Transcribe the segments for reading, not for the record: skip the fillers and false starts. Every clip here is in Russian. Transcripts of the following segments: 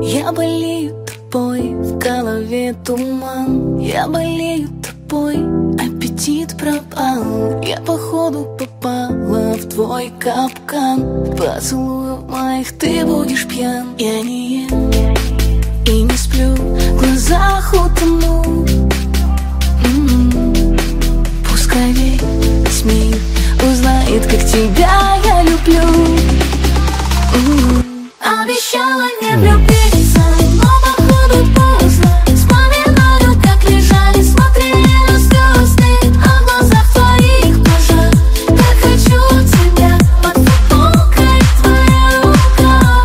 Я болею тобой, в голове туман. Я болею тобой, аппетит пропал. Я походу попала в твой капкан. Поцелуев моих ты будешь пьян. Я не ем и не сплю, в глазах утону. Пускай весь мир узнает, как тебя я люблю. Обещала не влюбиться, но походу поздно. Вспоминаю, как лежали, смотрели на звезды, а в глазах твоих пожар. Так хочу тебя, под футболкой твоя рука.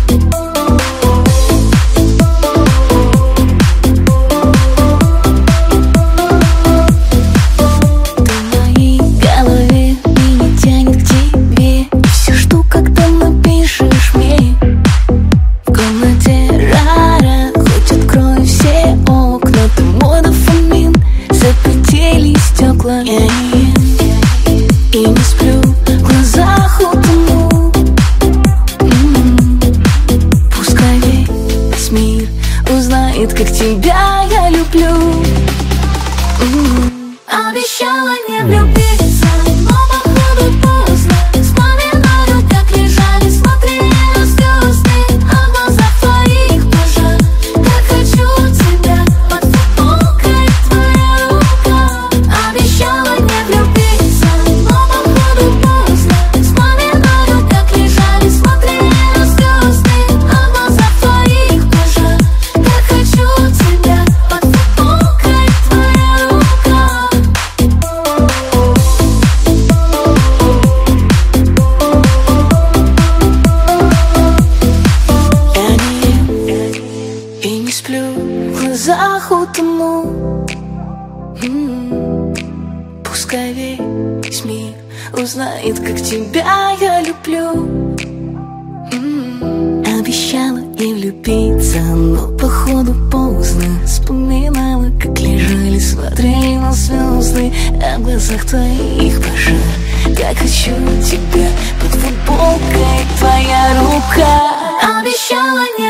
Ты в моей голове, меня тянет к тебе. И все жду, когда напишешь мне. В комнате рара, хоть открой все окна. Ты мой дофамин, запретели стекла. Я не ем и не сплю, в глазах утону. Пускай весь мир узнает, как тебя я люблю. Обещала не влюбиться, но походу поздно. Вспоминаю, как лежали, смотрели на звезды, а в глазах твоих пожар. Так хочу тебя, под футболкой твоя рука. Обещала не влюбиться, но походу поздно. Вспоминаю, как лежали, смотрели на звезды, а в глазах твоих пожар. Так хочу тебя, под футболкой твоя рука. Я не ем и не сплю, в глазах утону. Пускай весь мир узнает, как тебя я люблю. Обещала не влюбиться, но походу поздно. Вспоминала, как лежали, смотрели на звезды, а в глазах твоих пожар. Так хочу тебя, под футболкой твоя рука. Обещала не